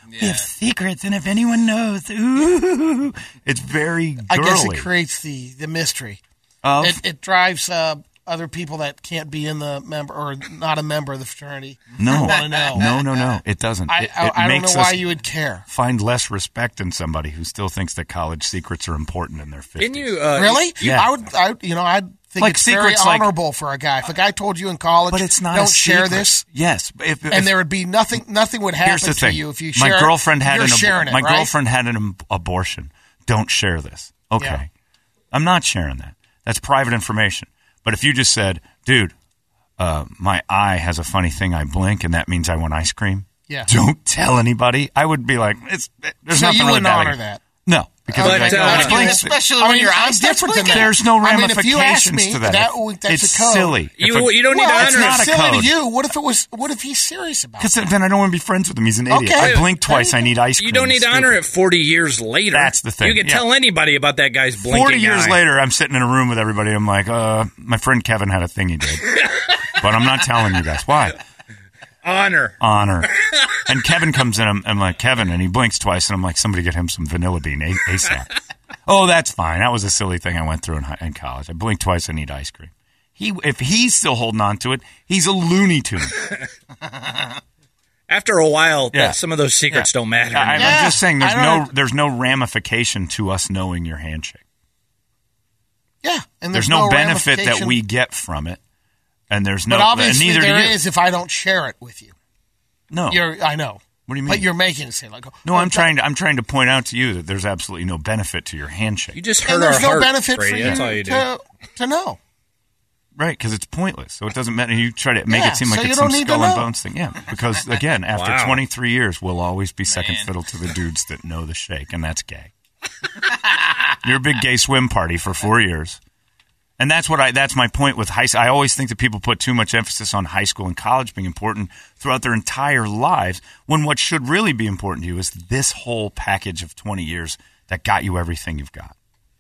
Speaker 4: We have secrets, and if anyone knows, ooh.
Speaker 2: It's very girly.
Speaker 5: I guess it creates the mystery. It drives other people that can't be in the member or not a member of the fraternity.
Speaker 2: No,
Speaker 5: want to know.
Speaker 2: No, it doesn't.
Speaker 5: I don't know
Speaker 2: makes
Speaker 5: why
Speaker 2: us
Speaker 5: you would care.
Speaker 2: find less respect in somebody who still thinks that college secrets are important in their 50s.
Speaker 3: Can you
Speaker 5: Really?
Speaker 2: Yeah.
Speaker 5: I'd think
Speaker 2: Like
Speaker 5: it's very
Speaker 2: secrets, like-
Speaker 5: honorable for a guy. If a guy told you in college,
Speaker 2: But it's not
Speaker 5: don't
Speaker 2: a
Speaker 5: share
Speaker 2: secret.
Speaker 5: this,
Speaker 2: Yes,
Speaker 5: and there would be nothing would happen
Speaker 2: here's the
Speaker 5: to
Speaker 2: thing.
Speaker 5: you if you share
Speaker 2: my girlfriend
Speaker 5: it.
Speaker 2: had
Speaker 5: You're
Speaker 2: an
Speaker 5: sharing it,
Speaker 2: my
Speaker 5: right?
Speaker 2: girlfriend had an abortion. Don't share this. Okay.
Speaker 5: Yeah.
Speaker 2: I'm not sharing that. That's private information. But if you just said, dude, my eye has a funny thing, I blink, and that means I want ice cream.
Speaker 5: Yeah.
Speaker 2: Don't tell anybody. I would be like, there's
Speaker 5: So
Speaker 2: nothing
Speaker 5: you
Speaker 2: really
Speaker 5: wouldn't
Speaker 2: bad
Speaker 5: honor
Speaker 2: here.
Speaker 5: that.
Speaker 2: No, because
Speaker 3: But,
Speaker 2: I'd be like,
Speaker 3: that's
Speaker 2: "I blink."
Speaker 6: Especially
Speaker 5: I
Speaker 6: when
Speaker 5: mean,
Speaker 6: your
Speaker 5: I'm
Speaker 6: eyes start
Speaker 5: different than
Speaker 6: blinking.
Speaker 5: that.
Speaker 2: There's no
Speaker 5: I mean,
Speaker 2: ramifications
Speaker 5: if you ask me,
Speaker 2: to that.
Speaker 5: that's
Speaker 2: It's
Speaker 5: a code.
Speaker 2: silly.
Speaker 3: You don't need to
Speaker 5: Well, it's
Speaker 3: honor
Speaker 5: not
Speaker 2: a
Speaker 5: silly
Speaker 2: code.
Speaker 5: to you. What if he's serious about
Speaker 2: Because
Speaker 5: it?
Speaker 2: then I don't want to be friends with him. He's an idiot.
Speaker 5: Okay.
Speaker 2: I blink twice.
Speaker 5: There
Speaker 2: I
Speaker 5: you
Speaker 2: need ice cream.
Speaker 3: You don't need to
Speaker 2: It's
Speaker 3: honor
Speaker 2: stupid.
Speaker 3: it 40 years later.
Speaker 2: That's the thing,
Speaker 3: You can
Speaker 2: yeah.
Speaker 3: tell anybody about that guy's blinking
Speaker 2: 40 years
Speaker 3: eye.
Speaker 2: later, I'm sitting in a room with everybody. I'm like, my friend Kevin had a thing he did. But I'm not telling you guys. Why?
Speaker 3: Honor.
Speaker 2: And Kevin comes in. I'm like, Kevin, and he blinks twice. And I'm like, somebody get him some Vanilla Bean ASAP. Oh, that's fine. That was a silly thing I went through in college. I blinked twice. I need ice cream. If he's still holding on to it, he's a Looney Tune.
Speaker 3: After a while,
Speaker 2: Yeah.
Speaker 3: some of those secrets don't matter.
Speaker 2: I'm
Speaker 3: anymore.
Speaker 2: just saying
Speaker 5: I don't-
Speaker 2: there's no ramification to us knowing your handshake.
Speaker 5: Yeah, and
Speaker 2: There's no benefit that
Speaker 5: ramification.
Speaker 2: we get from it. And there's no,
Speaker 5: But obviously
Speaker 2: neither
Speaker 5: there
Speaker 2: do you.
Speaker 5: is if I don't share it with you.
Speaker 2: No.
Speaker 5: I know.
Speaker 2: What do you mean?
Speaker 5: But you're making it seem like
Speaker 2: No, I'm trying to point out to you that there's absolutely no benefit to your handshake.
Speaker 3: You just hurt
Speaker 5: And
Speaker 3: our
Speaker 5: there's no
Speaker 3: heart,
Speaker 5: benefit
Speaker 3: Brady.
Speaker 5: for you
Speaker 3: That's all you do.
Speaker 5: to know.
Speaker 2: Right, because it's pointless. So it doesn't matter. You try to make
Speaker 5: Yeah,
Speaker 2: it seem like
Speaker 5: so you
Speaker 2: it's some
Speaker 5: don't need to
Speaker 2: skull and
Speaker 5: know.
Speaker 2: bones thing. Yeah, because again, after
Speaker 3: Wow.
Speaker 2: 23 years, we'll always be second fiddle to the dudes that know the shake, and that's gay. You're a big gay swim party for 4 years. And that's my point with high school. I always think that people put too much emphasis on high school and college being important throughout their entire lives, when what should really be important to you is this whole package of 20 years that got you everything you've got.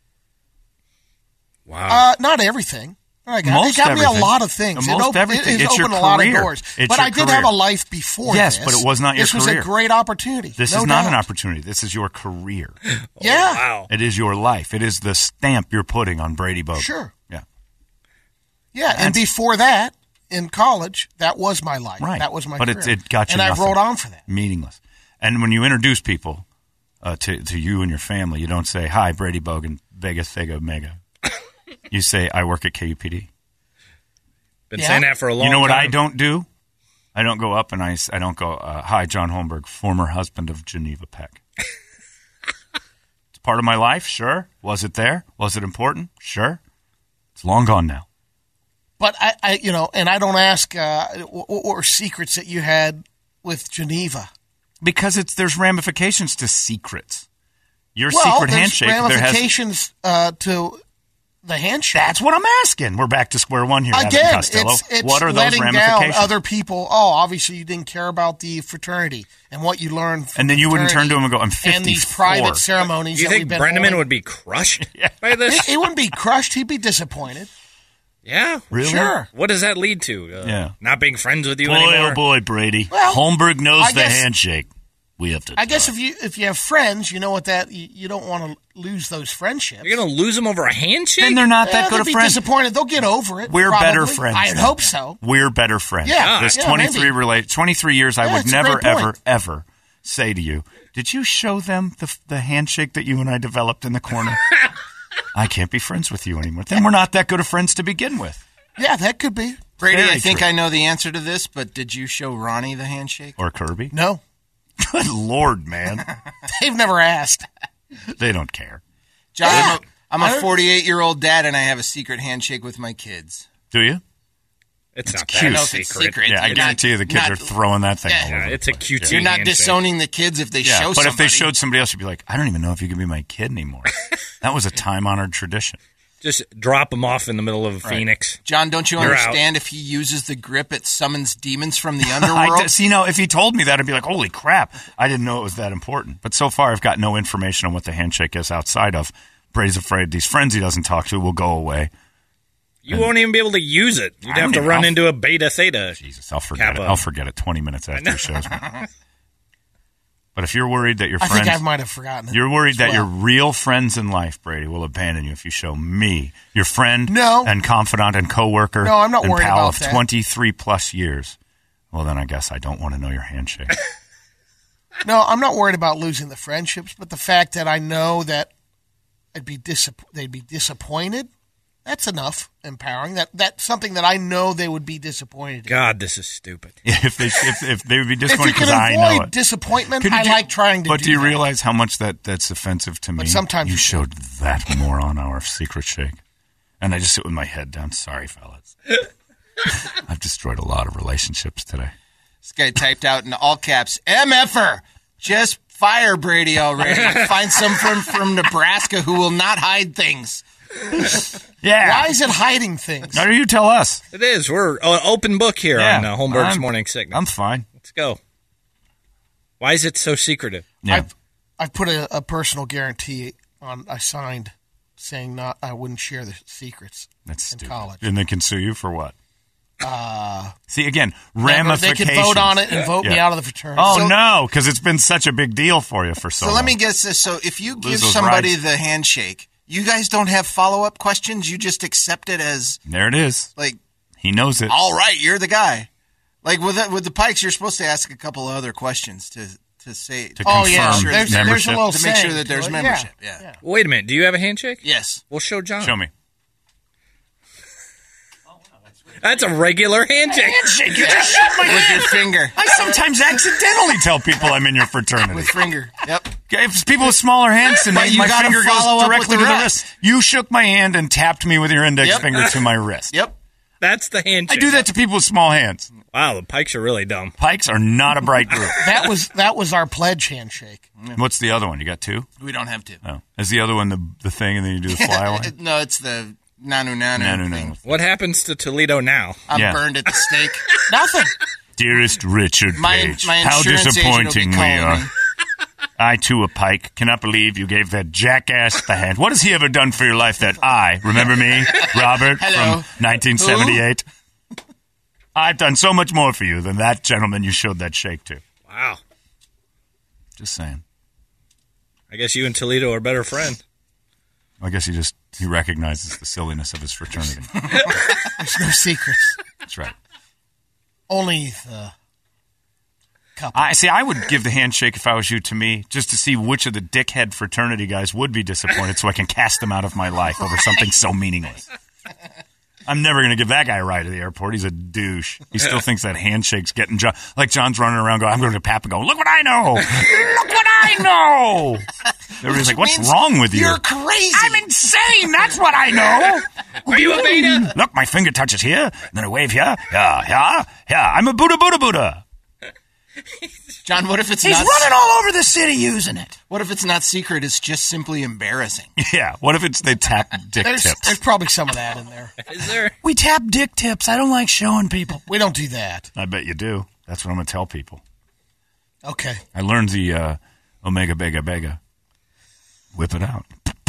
Speaker 3: Wow.
Speaker 5: Not everything. It
Speaker 2: Most
Speaker 5: got me
Speaker 2: everything.
Speaker 5: a lot of things.
Speaker 2: Most everything.
Speaker 5: It
Speaker 2: It's your
Speaker 5: opened a lot of
Speaker 2: career.
Speaker 5: doors.
Speaker 2: It's
Speaker 5: But
Speaker 2: your
Speaker 5: I did
Speaker 2: career.
Speaker 5: have a life before
Speaker 2: Yes,
Speaker 5: this.
Speaker 2: but it was not your
Speaker 5: This was
Speaker 2: career.
Speaker 5: a great opportunity.
Speaker 2: This
Speaker 5: no
Speaker 2: is not
Speaker 5: doubt.
Speaker 2: an opportunity. This is your career.
Speaker 5: Yeah.
Speaker 3: Wow.
Speaker 2: It is your life. It is the stamp you're putting on Brady Bogan.
Speaker 5: Sure.
Speaker 2: Yeah.
Speaker 5: Yeah, and before that, in college, that was my life.
Speaker 2: Right.
Speaker 5: That was my
Speaker 2: But
Speaker 5: career.
Speaker 2: it got you
Speaker 5: and
Speaker 2: nothing.
Speaker 5: I wrote on for that.
Speaker 2: Meaningless. And when you introduce people to you and your family, you don't say, "Hi, Brady Bogan, Vega Thega Mega." You say, "I work at KUPD."
Speaker 3: Been
Speaker 5: Yeah.
Speaker 3: saying that for a long time.
Speaker 2: You know what I don't do? I don't go up and I don't go, "Hi, John Holmberg, former husband of Geneva Peck." It's part of my life, sure. Was it there? Was it important? Sure. It's long gone now.
Speaker 5: But I and I don't ask what were secrets that you had with Geneva.
Speaker 2: Because there's ramifications to secrets. Your
Speaker 5: Well,
Speaker 2: secret
Speaker 5: there's
Speaker 2: handshake. There has,
Speaker 5: ramifications to the handshake.
Speaker 2: that's what I'm asking. We're back to square one here. Evan
Speaker 5: Again,
Speaker 2: Costello.
Speaker 5: it's
Speaker 2: what are those
Speaker 5: letting down
Speaker 2: ramifications?
Speaker 5: other people. Oh, obviously you didn't care about the fraternity and what you learned. From
Speaker 2: And then you wouldn't turn to him and go, "I'm
Speaker 5: and
Speaker 2: 54."
Speaker 5: these private ceremonies.
Speaker 3: Do you
Speaker 5: that
Speaker 3: think
Speaker 5: we've been
Speaker 3: Brenneman
Speaker 5: holding.
Speaker 3: would be crushed by this?
Speaker 5: He wouldn't be crushed. He'd be disappointed.
Speaker 3: Yeah.
Speaker 2: Really?
Speaker 5: Sure.
Speaker 3: What does that lead to?
Speaker 2: Yeah.
Speaker 3: Not being friends with you
Speaker 2: Boy,
Speaker 3: anymore?
Speaker 2: oh boy, Brady.
Speaker 5: Well,
Speaker 2: Holmberg knows
Speaker 5: I
Speaker 2: the
Speaker 5: guess-
Speaker 2: handshake. We have to.
Speaker 5: I guess if you have friends, you know what that you don't want to lose those friendships.
Speaker 3: You're going to lose them over a handshake?
Speaker 2: then they're not
Speaker 5: Yeah,
Speaker 2: that good
Speaker 5: they'll
Speaker 2: of
Speaker 5: be
Speaker 2: friends.
Speaker 5: disappointed. They'll get over it.
Speaker 2: We're
Speaker 5: probably.
Speaker 2: better friends.
Speaker 5: I'd
Speaker 2: then.
Speaker 5: hope so.
Speaker 2: We're better friends.
Speaker 5: Yeah,
Speaker 2: This
Speaker 5: yeah,
Speaker 2: 23
Speaker 5: maybe.
Speaker 2: 23 years, I
Speaker 5: Yeah,
Speaker 2: would
Speaker 5: it's a
Speaker 2: never,
Speaker 5: great point.
Speaker 2: ever say to you, "Did you show them the handshake that you and I developed in the corner?" I can't be friends with you anymore. Then we're not that good of friends to begin with.
Speaker 5: Yeah, that could be.
Speaker 6: Brady,
Speaker 2: Very
Speaker 6: I think
Speaker 2: true.
Speaker 6: I know the answer to this, but did you show Ronnie the handshake?
Speaker 2: Or Kirby.
Speaker 5: No,
Speaker 2: Good Lord, man.
Speaker 5: they've never asked.
Speaker 2: They don't care.
Speaker 6: John,
Speaker 5: Yeah.
Speaker 6: I'm a 48-year-old dad, and I have a secret handshake with my kids.
Speaker 2: Do you?
Speaker 3: It's not
Speaker 2: cute.
Speaker 3: that
Speaker 6: I know if it's
Speaker 3: secret.
Speaker 6: secret.
Speaker 2: Yeah, I
Speaker 6: You're
Speaker 2: guarantee you the kids
Speaker 6: not-
Speaker 2: are throwing that thing all
Speaker 3: Yeah,
Speaker 2: over.
Speaker 3: it's a cutesy
Speaker 6: You're not
Speaker 3: handshake.
Speaker 6: disowning the kids if they
Speaker 2: Yeah,
Speaker 6: show
Speaker 2: but
Speaker 6: somebody.
Speaker 2: if they showed somebody else, you'd be like, "I don't even know if you can be my kid anymore." That was a time-honored tradition.
Speaker 3: Just drop them off in the middle of Phoenix.
Speaker 6: John, don't you
Speaker 3: You're
Speaker 6: understand if he uses the grip, it summons demons from the
Speaker 2: I
Speaker 6: underworld?
Speaker 2: see. Now, if he told me that, I'd be like, "Holy crap! I didn't know it was that important." But so far, I've got no information on what the handshake is outside of Brady's afraid these friends he doesn't talk to will go away.
Speaker 3: You won't even be able to use it. You'd
Speaker 2: I
Speaker 3: have
Speaker 2: don't
Speaker 3: to
Speaker 2: even-
Speaker 3: run
Speaker 2: I'll-
Speaker 3: into a beta theta.
Speaker 2: Jesus, I'll forget
Speaker 3: Kappa.
Speaker 2: it. I'll forget it 20 minutes after the show's. But if you're worried that your
Speaker 5: I
Speaker 2: friends...
Speaker 5: think I might have forgotten it.
Speaker 2: You're worried
Speaker 5: as
Speaker 2: that your
Speaker 5: well.
Speaker 2: real friends in life, Brady, will abandon you if you show me, your friend
Speaker 5: No.
Speaker 2: and confidant and coworker
Speaker 5: No, I'm not
Speaker 2: and
Speaker 5: worried
Speaker 2: pal
Speaker 5: about
Speaker 2: of
Speaker 5: that.
Speaker 2: 23-plus years. Well, then I guess I don't want to know your handshake.
Speaker 5: No, I'm not worried about losing the friendships, but the fact that I know that they'd be disappointed, that's enough empowering. That's something that I know they would be disappointed in.
Speaker 3: God, this is stupid.
Speaker 2: if they would be
Speaker 5: If you
Speaker 2: disappointed
Speaker 5: can
Speaker 2: because I know
Speaker 5: avoid
Speaker 2: it.
Speaker 5: disappointment,
Speaker 2: Could you
Speaker 5: I
Speaker 2: do-
Speaker 5: like trying to
Speaker 2: But
Speaker 5: do
Speaker 2: do you
Speaker 5: that.
Speaker 2: realize how much that's offensive to me?
Speaker 5: But sometimes
Speaker 2: you
Speaker 5: you
Speaker 2: showed that moron our secret shake. And I just sit with my head down. Sorry, fellas. I've destroyed a lot of relationships today.
Speaker 6: This guy typed out in all caps, MFer. Just fire Brady already. Find someone from Nebraska who will not hide things.
Speaker 2: Yeah.
Speaker 5: Why is it hiding things?
Speaker 2: Now you tell us.
Speaker 3: It is. We're an open book here
Speaker 2: Yeah,
Speaker 3: on Holmberg's
Speaker 2: I'm-
Speaker 3: Morning Sickness.
Speaker 2: I'm fine.
Speaker 3: Let's go. Why is it so secretive?
Speaker 2: Yeah.
Speaker 5: I've put a personal guarantee on. I signed saying I wouldn't share the secrets
Speaker 2: That's
Speaker 5: in
Speaker 2: stupid.
Speaker 5: college.
Speaker 2: And they can sue you for what? See, again,
Speaker 5: They
Speaker 2: ramifications.
Speaker 5: could vote on it and vote me
Speaker 2: Yeah.
Speaker 5: out of the fraternity.
Speaker 2: Oh,
Speaker 6: So-
Speaker 2: no, because it's been such a big deal for you for so
Speaker 6: So
Speaker 2: long.
Speaker 6: let me guess this. So if you give
Speaker 2: those
Speaker 6: somebody
Speaker 2: rights.
Speaker 6: the handshake, you guys don't have follow-up questions? You just accept it as,
Speaker 2: There it is.
Speaker 6: like,
Speaker 2: He knows it.
Speaker 6: all right, you're the guy. Like with the Pikes, you're supposed to ask a couple of other questions to say
Speaker 2: To
Speaker 5: Oh
Speaker 2: confirm
Speaker 5: yeah,
Speaker 6: Sure,
Speaker 5: there's a
Speaker 2: membership.
Speaker 5: little
Speaker 6: to make sure
Speaker 5: saying
Speaker 6: that there's
Speaker 5: to it.
Speaker 6: membership. Yeah.
Speaker 3: Wait a minute. Do you have a handshake?
Speaker 6: Yes.
Speaker 3: We'll show John.
Speaker 2: Show me.
Speaker 3: That's a regular handshake.
Speaker 2: Handshake. You just shook my
Speaker 6: With your finger.
Speaker 2: I sometimes accidentally tell people I'm in your fraternity.
Speaker 6: With finger. Yep.
Speaker 2: If people with smaller hands than
Speaker 6: But
Speaker 2: me,
Speaker 6: you
Speaker 2: my
Speaker 6: gotta
Speaker 2: finger goes
Speaker 6: follow up
Speaker 2: directly
Speaker 6: with
Speaker 2: to
Speaker 6: the
Speaker 2: the
Speaker 6: rest.
Speaker 2: wrist. You shook my hand and tapped me with your index
Speaker 6: Yep.
Speaker 2: finger to my wrist.
Speaker 6: Yep.
Speaker 3: That's the
Speaker 2: I
Speaker 3: handshake.
Speaker 2: do that to people with small hands.
Speaker 3: Wow, the Pikes are really dumb.
Speaker 2: Pikes are not a bright group.
Speaker 5: That was our pledge handshake.
Speaker 2: What's the other one? You got two?
Speaker 6: We don't have to.
Speaker 2: Oh. Is the other one the thing and then you do the flyaway?
Speaker 6: No, it's the nanu
Speaker 2: No.
Speaker 6: thing.
Speaker 3: What happens to Toledo now?
Speaker 6: I'm
Speaker 2: Yeah.
Speaker 6: burned at the stake.
Speaker 5: Nothing.
Speaker 2: Dearest Richard
Speaker 6: My
Speaker 2: Page,
Speaker 6: my
Speaker 2: how
Speaker 6: insurance agent will be
Speaker 2: disappointing we
Speaker 6: calling
Speaker 2: are.
Speaker 6: me.
Speaker 2: I, too, a Pike, cannot believe you gave that jackass the hand. What has he ever done for your life that I, remember me, Robert,
Speaker 6: Hello.
Speaker 2: from 1978? I've done so much more for you than that gentleman you showed that shake to.
Speaker 3: Wow.
Speaker 2: Just saying.
Speaker 3: I guess you and Toledo are better friends.
Speaker 2: I guess he recognizes the silliness of his fraternity.
Speaker 5: There's no secrets.
Speaker 2: That's right.
Speaker 5: Only the couple.
Speaker 2: I would give the handshake if I was you to me, just to see which of the dickhead fraternity guys would be disappointed so I can cast them out of my life over something so meaningless. I'm never going to give that guy a ride to the airport. He's a douche. He still thinks that handshake's getting John. Like John's running around going, I'm going to Pap and go, look what I know. Look what I know. Everybody's like, what's wrong with you?
Speaker 6: You're crazy.
Speaker 2: I'm insane. That's what I know.
Speaker 3: Are you a beta?
Speaker 2: Look, my finger touches here, then I wave here. Yeah. I'm a Buddha.
Speaker 6: John, what if it's
Speaker 4: He's
Speaker 6: not
Speaker 4: running all over the city using it.
Speaker 6: What if it's not secret? It's just simply embarrassing.
Speaker 2: Yeah. What if they tap dick
Speaker 5: There's
Speaker 2: tips?
Speaker 5: probably some of that in there.
Speaker 3: Is there?
Speaker 4: We tap dick tips. I don't like showing people.
Speaker 5: We don't do that.
Speaker 2: I bet you do. That's what I'm going to tell people.
Speaker 5: Okay.
Speaker 2: I learned the Omega Bega. Whip it out.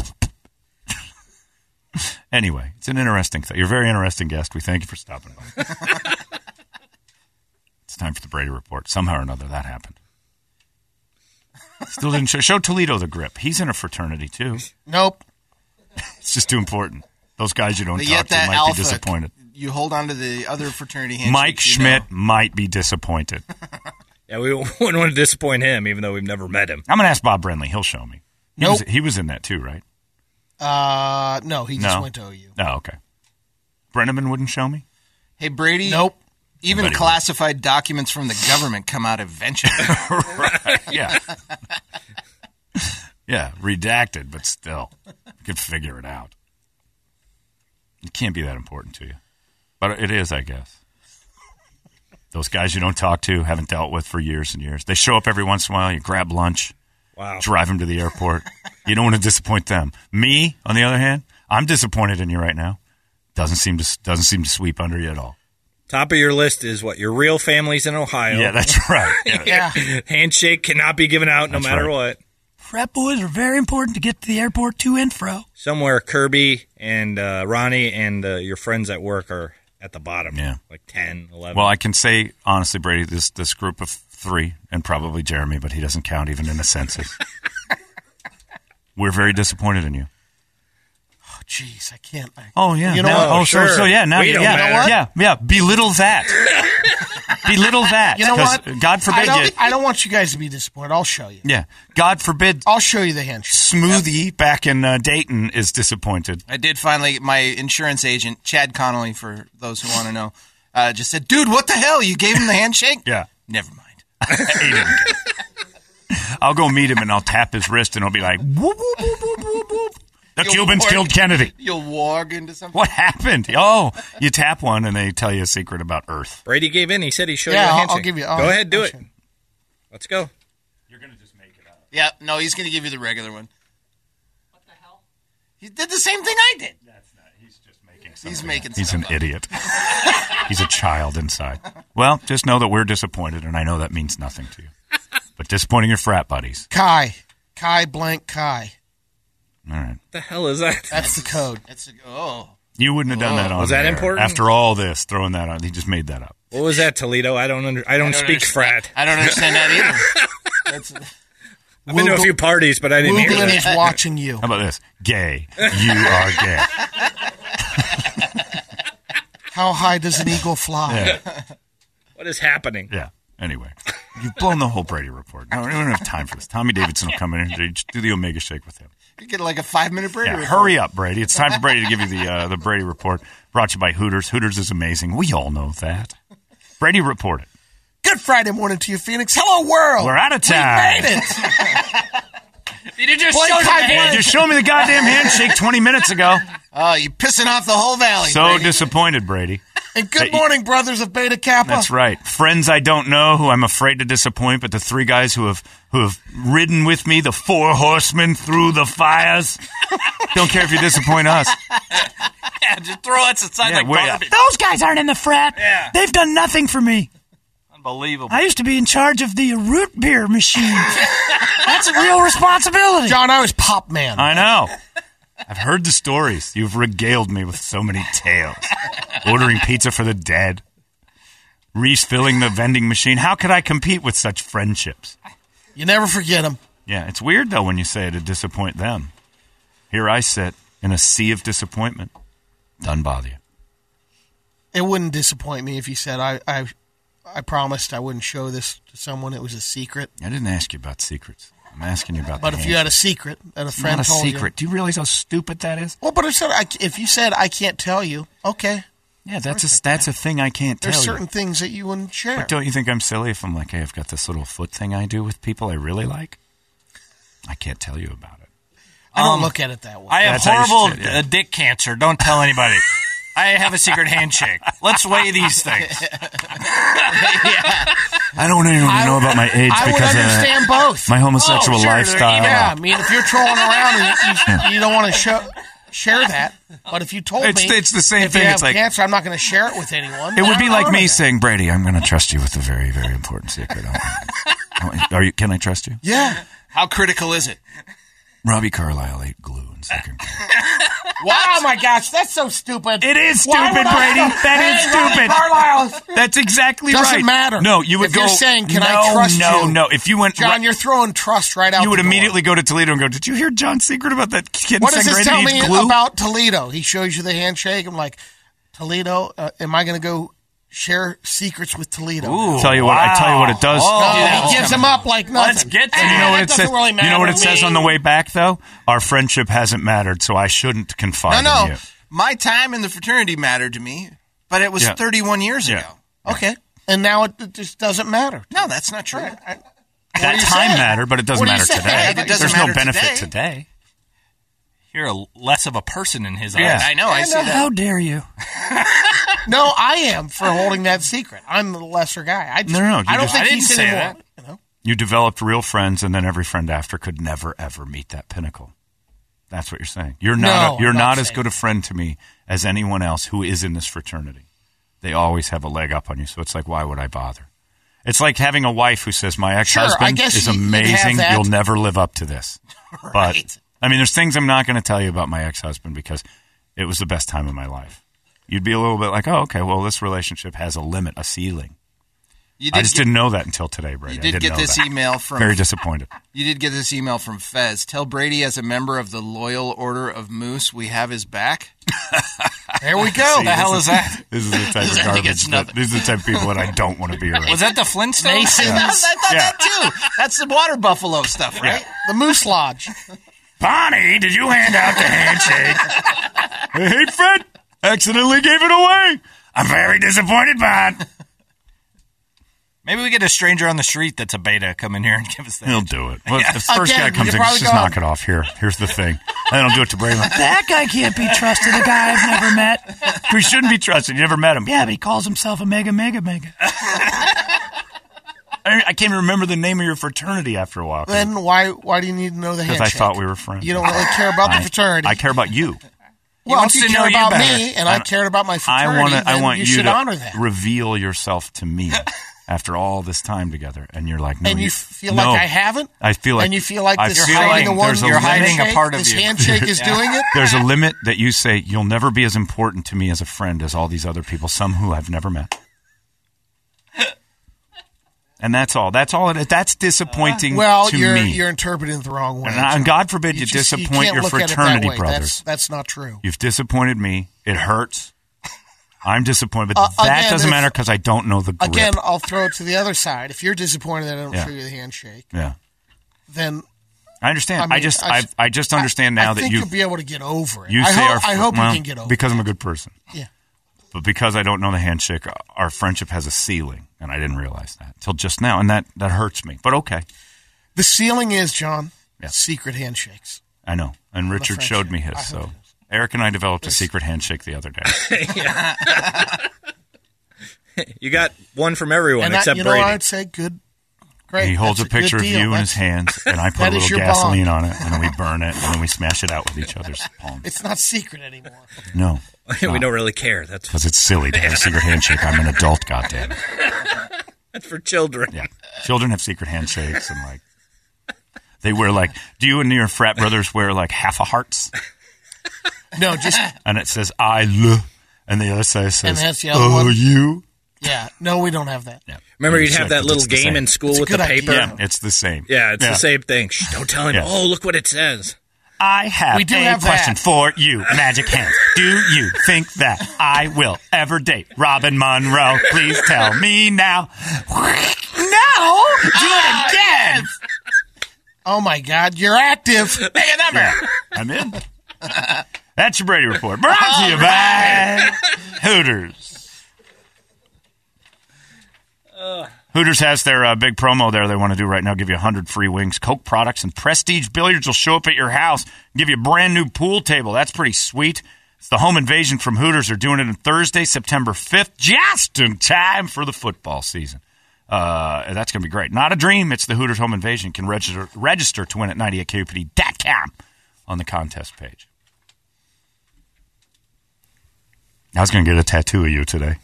Speaker 2: Anyway, it's an interesting thing. You're a very interesting guest. We thank you for stopping by. It's time for the Brady Report. Somehow or another, that happened. Still didn't show Toledo the grip. He's in a fraternity, too.
Speaker 5: Nope.
Speaker 2: It's just too important. Those guys you don't
Speaker 6: But
Speaker 2: talk
Speaker 6: yet
Speaker 2: to
Speaker 6: that
Speaker 2: might
Speaker 6: alpha,
Speaker 2: be disappointed.
Speaker 6: you hold on to the other fraternity handshake.
Speaker 2: Mike Schmidt might be disappointed.
Speaker 3: Yeah, we wouldn't want to disappoint him, even though we've never met him.
Speaker 2: I'm going to ask Bob Brenly. He'll show me.
Speaker 5: Nope.
Speaker 2: He was in that, too, right?
Speaker 5: No, he just
Speaker 2: No.
Speaker 5: went to OU.
Speaker 2: Oh, okay. Brenneman wouldn't show me?
Speaker 6: Hey, Brady.
Speaker 5: Nope.
Speaker 6: Even
Speaker 2: Nobody
Speaker 6: classified documents from the government come out eventually.
Speaker 2: Yeah. Yeah, redacted, but still. You could figure it out. It can't be that important to you. But it is, I guess. Those guys you don't talk to, haven't dealt with for years and years. They show up every once in a while, you grab lunch,
Speaker 3: Wow.
Speaker 2: drive them to the airport. You don't want to disappoint them. Me, on the other hand, I'm disappointed in you right now. Doesn't seem to sweep under you at all.
Speaker 3: Top of your list is what? Your real family's in Ohio.
Speaker 2: Yeah, that's right. Yeah.
Speaker 5: Yeah.
Speaker 3: Handshake cannot be given out no
Speaker 2: That's
Speaker 3: matter
Speaker 2: right.
Speaker 3: what.
Speaker 4: Frat boys are very important to get to the airport to and fro.
Speaker 3: Somewhere Kirby and Ronnie and your friends at work are
Speaker 7: at the bottom.
Speaker 2: Yeah.
Speaker 7: Like 10, 11.
Speaker 2: Well, I can say, honestly, Brady, this group of 3, and probably Jeremy, but he doesn't count even in the census. We're very disappointed in you.
Speaker 5: Oh, jeez, I can't.
Speaker 2: Oh, yeah.
Speaker 5: You know
Speaker 2: now,
Speaker 5: what?
Speaker 2: oh,
Speaker 7: sure.
Speaker 2: so yeah, now
Speaker 7: We don't
Speaker 2: yeah,
Speaker 7: matter.
Speaker 2: yeah. Belittle that. Belittle that.
Speaker 5: You know
Speaker 2: 'cause
Speaker 5: what?
Speaker 2: God forbid
Speaker 5: I don't want you guys to be disappointed. I'll show you.
Speaker 2: Yeah. God forbid
Speaker 5: I'll show you the handshake.
Speaker 2: Smoothie back in Dayton is disappointed.
Speaker 6: I did finally, my insurance agent, Chad Connolly, for those who want to know, just said, dude, what the hell? You gave him the handshake?
Speaker 2: Yeah.
Speaker 6: Never mind.
Speaker 2: He didn't care. I'll go meet him and I'll tap his wrist and I'll be like, whoop, whoop, whoop, whoop, whoop, whoop. The Cubans killed Kennedy.
Speaker 6: You'll walk into something.
Speaker 2: What happened? Oh, you tap one and they tell you a secret about Earth.
Speaker 7: Brady gave in. He said he showed
Speaker 5: Yeah,
Speaker 7: you a
Speaker 5: I'll
Speaker 7: handshake.
Speaker 5: give you-
Speaker 7: Go ahead, do
Speaker 5: I'll
Speaker 7: it.
Speaker 5: show you.
Speaker 7: Let's go.
Speaker 2: You're going to just make it up.
Speaker 6: Yeah, no, he's going to give you the regular one. What the hell? He did the same thing I did.
Speaker 2: He's just making something.
Speaker 6: He's making
Speaker 2: He's
Speaker 6: stuff
Speaker 2: an
Speaker 6: up.
Speaker 2: idiot. He's a child inside. Well, just know that we're disappointed, and I know that means nothing to you. But disappointing your frat buddies.
Speaker 5: Kai blank Kai.
Speaker 2: All right.
Speaker 7: What the hell is that?
Speaker 5: That's the code.
Speaker 2: You wouldn't have done that on
Speaker 7: Was that
Speaker 2: air.
Speaker 7: important?
Speaker 2: After all this, throwing that on, he just made that up.
Speaker 7: What was that, Toledo? I don't speak frat.
Speaker 6: I don't understand that either.
Speaker 7: I've been to a few parties, but I didn't hear
Speaker 5: Googling
Speaker 7: that.
Speaker 5: is watching you.
Speaker 2: How about this? Gay. You are gay.
Speaker 5: How high does an eagle fly?
Speaker 2: Yeah.
Speaker 7: What is happening?
Speaker 2: Yeah. Anyway, you've blown the whole Brady report. No, we don't have time for this. Tommy Davidson will come in and do the Omega Shake with him.
Speaker 6: You get like a 5-minute Brady
Speaker 2: Yeah,
Speaker 6: report.
Speaker 2: hurry up, Brady. It's time for Brady to give you the Brady report. Brought to you by Hooters. Hooters is amazing. We all know that. Brady reported.
Speaker 5: Good Friday morning to you, Phoenix. Hello, world.
Speaker 2: We're out of time.
Speaker 5: We made it.
Speaker 6: Did you just
Speaker 5: Blake
Speaker 6: show
Speaker 5: Kai
Speaker 6: the
Speaker 2: Yeah, just show me the goddamn handshake 20 minutes ago.
Speaker 6: Oh, you're pissing off the whole valley.
Speaker 2: So
Speaker 6: Brady.
Speaker 2: disappointed, Brady.
Speaker 5: And good morning, brothers of Beta Kappa.
Speaker 2: That's right. Friends I don't know who I'm afraid to disappoint, but the 3 guys who have ridden with me, the 4 horsemen through the fires. Don't care if you disappoint us.
Speaker 6: Yeah, just throw us aside like
Speaker 2: we're-
Speaker 6: garbage.
Speaker 4: Those guys aren't in the frat.
Speaker 6: Yeah.
Speaker 4: They've done nothing for me.
Speaker 6: Unbelievable.
Speaker 4: I used to be in charge of the root beer machine. That's a real responsibility.
Speaker 5: John, I was Pop Man.
Speaker 2: I know. I've heard the stories. You've regaled me with so many tales. Ordering pizza for the dead. Refilling the vending machine. How could I compete with such friendships?
Speaker 5: You never forget them.
Speaker 2: Yeah, it's weird, though, when you say it to disappoint them. Here I sit in a sea of disappointment. Doesn't bother you.
Speaker 5: It wouldn't disappoint me if you said, I promised I wouldn't show this to someone. It was a secret.
Speaker 2: I didn't ask you about secrets. I'm asking you about
Speaker 5: But
Speaker 2: the
Speaker 5: if you had a
Speaker 2: handshake.
Speaker 5: secret that a
Speaker 2: It's
Speaker 5: friend
Speaker 2: not a
Speaker 5: told
Speaker 2: secret. Do you realize how stupid that is?
Speaker 5: you. Well, but if you said, I can't tell you, okay.
Speaker 2: Yeah, that's a thing I can't tell
Speaker 5: There's
Speaker 2: you.
Speaker 5: certain things that you wouldn't share.
Speaker 2: But don't you think I'm silly if I'm like, hey, I've got this little foot thing I do with people I really like? I can't tell you about it.
Speaker 5: I don't look at it that way.
Speaker 3: I have
Speaker 2: That's how you
Speaker 3: horrible
Speaker 2: should, yeah.
Speaker 3: dick cancer. Don't tell anybody. I have a secret handshake. Let's weigh these things.
Speaker 2: I don't even know about my age
Speaker 5: I would
Speaker 2: because
Speaker 5: understand both.
Speaker 2: my homosexual
Speaker 3: Oh, sure,
Speaker 2: lifestyle.
Speaker 5: Yeah, I mean, if you're trolling around and you don't want to share that, but if you told
Speaker 2: It's-
Speaker 5: me
Speaker 2: it's the same
Speaker 5: if
Speaker 2: thing.
Speaker 5: you have
Speaker 2: It's like-
Speaker 5: cancer, I'm not going to share it with anyone.
Speaker 2: It would be
Speaker 5: I
Speaker 2: like
Speaker 5: honor
Speaker 2: me
Speaker 5: that.
Speaker 2: saying, Brady, I'm going to trust you with a very, very important secret. Can I trust you?
Speaker 5: Yeah.
Speaker 6: How critical is it?
Speaker 2: Robbie Carlyle ate glue in second grade.
Speaker 5: Wow, my gosh, that's so stupid.
Speaker 2: It is
Speaker 5: Why
Speaker 2: stupid,
Speaker 5: would I
Speaker 2: Brady.
Speaker 5: know?
Speaker 2: That is
Speaker 5: Hey, Robbie
Speaker 2: stupid.
Speaker 5: Carlyle.
Speaker 2: That's exactly
Speaker 5: Doesn't
Speaker 2: right.
Speaker 5: matter.
Speaker 2: No, you would
Speaker 5: If
Speaker 2: go.
Speaker 5: you're saying, can
Speaker 2: no,
Speaker 5: I trust
Speaker 2: no,
Speaker 5: you?
Speaker 2: No, if you went,
Speaker 5: John, you're throwing trust right out
Speaker 2: you would
Speaker 5: the door.
Speaker 2: immediately go to Toledo and go, did you hear John's secret about that kid
Speaker 5: What
Speaker 2: in
Speaker 5: does
Speaker 2: second
Speaker 5: this
Speaker 2: grade
Speaker 5: tell
Speaker 2: that
Speaker 5: me
Speaker 2: eats glue?
Speaker 5: about Toledo? He shows you the handshake. I'm like, Toledo, am I going to go share secrets with Toledo?
Speaker 3: Ooh,
Speaker 2: Tell you what, I tell you what it does.
Speaker 5: No, he gives them up like nothing.
Speaker 3: Let's get to
Speaker 2: And you know what
Speaker 5: That
Speaker 2: it says?
Speaker 5: doesn't really
Speaker 2: You know what it
Speaker 5: matter to
Speaker 2: says
Speaker 5: me.
Speaker 2: on the way back, though? Our friendship hasn't mattered, so I shouldn't confide
Speaker 6: No.
Speaker 2: in you.
Speaker 6: My time in the fraternity mattered to me, but it was
Speaker 2: Yeah.
Speaker 6: 31 years
Speaker 2: Yeah.
Speaker 6: ago.
Speaker 5: Okay. And now it just doesn't matter.
Speaker 6: No, that's not true.
Speaker 2: That
Speaker 5: do you
Speaker 2: time
Speaker 5: say?
Speaker 2: mattered, but it doesn't
Speaker 5: What do you
Speaker 2: matter
Speaker 5: say?
Speaker 2: today.
Speaker 6: It doesn't
Speaker 2: There's no
Speaker 6: matter
Speaker 2: benefit
Speaker 6: today.
Speaker 2: today.
Speaker 3: You're less of a person in his
Speaker 2: Yeah.
Speaker 3: eyes.
Speaker 6: I know. I see that.
Speaker 4: How dare you?
Speaker 5: No, I am for holding that secret. I'm the lesser guy. I just,
Speaker 2: No, you
Speaker 5: I don't
Speaker 2: just-
Speaker 5: think
Speaker 3: I didn't
Speaker 5: he's
Speaker 3: say
Speaker 5: anymore.
Speaker 3: that.
Speaker 5: You know?
Speaker 2: You developed real friends, and then every friend after could never, ever meet that pinnacle. That's what you're saying. You're not.
Speaker 5: No,
Speaker 2: You're
Speaker 5: I'm
Speaker 2: not
Speaker 5: not
Speaker 2: as
Speaker 5: saying
Speaker 2: good a friend to me as anyone else who is in this fraternity. They always have a leg up on you, so it's like, why would I bother? It's like having a wife who says, "My
Speaker 5: I
Speaker 2: ex-husband
Speaker 5: guess
Speaker 2: is
Speaker 5: you'd have
Speaker 2: amazing.
Speaker 5: that.
Speaker 2: You'll never live up to this." But I mean, there's things I'm not going to tell you about my ex-husband because it was the best time of my life. you'd be a little bit like, oh, okay, well, this relationship has a limit, a ceiling. I just didn't know that until today, Brady.
Speaker 6: You did get this email from...
Speaker 2: Very disappointed.
Speaker 6: You did get this email from Fez. Tell Brady, as a member of the Loyal Order of Moose, we have his back.
Speaker 5: There we go.
Speaker 6: The hell is that?
Speaker 2: This is the type of garbage. These are the type of people that I don't want to be around.
Speaker 3: Was that the Flintstones?
Speaker 5: Masons.
Speaker 6: I thought that too. That's the water buffalo stuff, right?
Speaker 2: Yeah.
Speaker 5: The Moose Lodge.
Speaker 2: Bonnie, did you hand out the handshake? Hey, Fred, accidentally gave it away. I'm very disappointed, Bon.
Speaker 3: Maybe we get a stranger on the street that's a beta come in here and give us that.
Speaker 2: He'll do it. Well, if the first guy comes in, just knock it off. Here's the thing. And then I'll do it to Brady.
Speaker 4: That guy can't be trusted, a guy I've never met.
Speaker 2: We shouldn't be trusted. You never met him.
Speaker 4: Yeah, but he calls himself a mega.
Speaker 2: I can't even remember the name of your fraternity after a while.
Speaker 5: Then why do you need to know the handshake?
Speaker 2: Because I thought we were friends.
Speaker 5: You don't really care about the fraternity.
Speaker 2: I care about you.
Speaker 5: Well, if you care about me and I cared about my fraternity,
Speaker 2: I want
Speaker 5: you
Speaker 2: you
Speaker 5: should
Speaker 2: to
Speaker 5: honor that.
Speaker 2: reveal yourself to me after all this time together. And you're like, no.
Speaker 5: And you feel like I haven't?
Speaker 2: I feel like...
Speaker 5: And you feel like
Speaker 2: I
Speaker 5: this
Speaker 2: feel like
Speaker 5: the one
Speaker 2: you're
Speaker 3: hiding a part of
Speaker 5: this
Speaker 3: you.
Speaker 5: handshake is doing it?
Speaker 2: There's a limit that you say, you'll never be as important to me as a friend as all these other people, some who I've never met. And that's all. That's disappointing to me.
Speaker 5: You're interpreting it the wrong way.
Speaker 2: And God forbid you disappoint your fraternity brothers.
Speaker 5: That's not true.
Speaker 2: You've disappointed me. It hurts. I'm disappointed, but that doesn't matter because I don't know the grip.
Speaker 5: Again, I'll throw it to the other side. If you're disappointed that I don't show you the handshake, then
Speaker 2: I understand. I just understand now that
Speaker 5: you'll be able to get over it.
Speaker 2: I
Speaker 5: hope you can get over it
Speaker 2: because I'm a good person.
Speaker 5: Yeah.
Speaker 2: But because I don't know the handshake, our friendship has a ceiling, and I didn't realize that till just now, and that hurts me. But okay.
Speaker 5: The ceiling is, John, secret handshakes.
Speaker 2: I know, and Richard showed me his. So Eric and I developed a secret handshake the other day.
Speaker 7: You got one from everyone except Brady.
Speaker 5: I'd say good. Great.
Speaker 2: He holds a picture of you in his hands, and I put a little gasoline on it, and then we burn it, and then we smash it out with each other's palms.
Speaker 5: It's not secret anymore.
Speaker 2: No.
Speaker 7: We don't really care. That's
Speaker 2: because it's silly to have a secret handshake. I'm an adult, goddammit.
Speaker 7: That's for children.
Speaker 2: Yeah. Children have secret handshakes, and they wear do you and your frat brothers wear half a hearts?
Speaker 5: No, just.
Speaker 2: And it says, I love, and the other side says,
Speaker 5: and that's the other one.
Speaker 2: You?
Speaker 5: Yeah. No, we don't have that.
Speaker 2: Yeah.
Speaker 7: Remember, you'd have that little game in school with the paper?
Speaker 2: Yeah, it's the same.
Speaker 7: Yeah, it's the same thing. Shh, don't tell him. Yeah. Oh, look what it says.
Speaker 2: I have a question for you, Magic Hands. Do you think that I will ever date Robin Monroe? Please tell me now. No! Do it again!
Speaker 5: Oh, my God. You're active.
Speaker 6: Make a number.
Speaker 2: Yeah, I'm in. That's your Brady Report. Brought to you by Hooters. Hooters has their big promo there they want to do right now. Give you 100 free wings, Coke products, and Prestige Billiards will show up at your house. Give you a brand new pool table. That's pretty sweet. It's the home invasion from Hooters. They're doing it on Thursday, September 5th, just in time for the football season. That's going to be great. Not a dream. It's the Hooters home invasion. You can register to win at 98kupd.com on the contest page. I was going to get a tattoo of you today.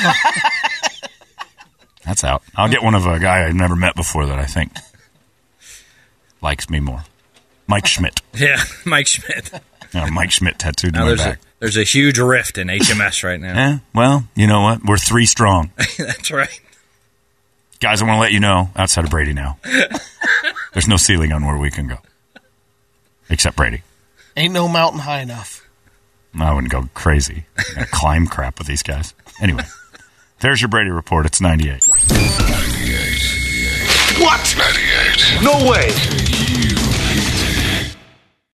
Speaker 2: That's out. I'll get one of a guy I've never met before that I think likes me more. Mike Schmidt.
Speaker 7: Yeah, Mike Schmidt.
Speaker 2: Yeah, Mike Schmidt tattooed my back.
Speaker 7: There's a huge rift in HMS right now.
Speaker 2: Yeah, well, you know what? We're 3 strong.
Speaker 7: That's right.
Speaker 2: Guys, I want to let you know, outside of Brady now, there's no ceiling on where we can go. Except Brady.
Speaker 5: Ain't no mountain high enough.
Speaker 2: I wouldn't go crazy. I'm going to climb crap with these guys. Anyway. There's your Brady Report. It's 98.
Speaker 1: 98.
Speaker 8: What?
Speaker 1: 98.
Speaker 8: No way.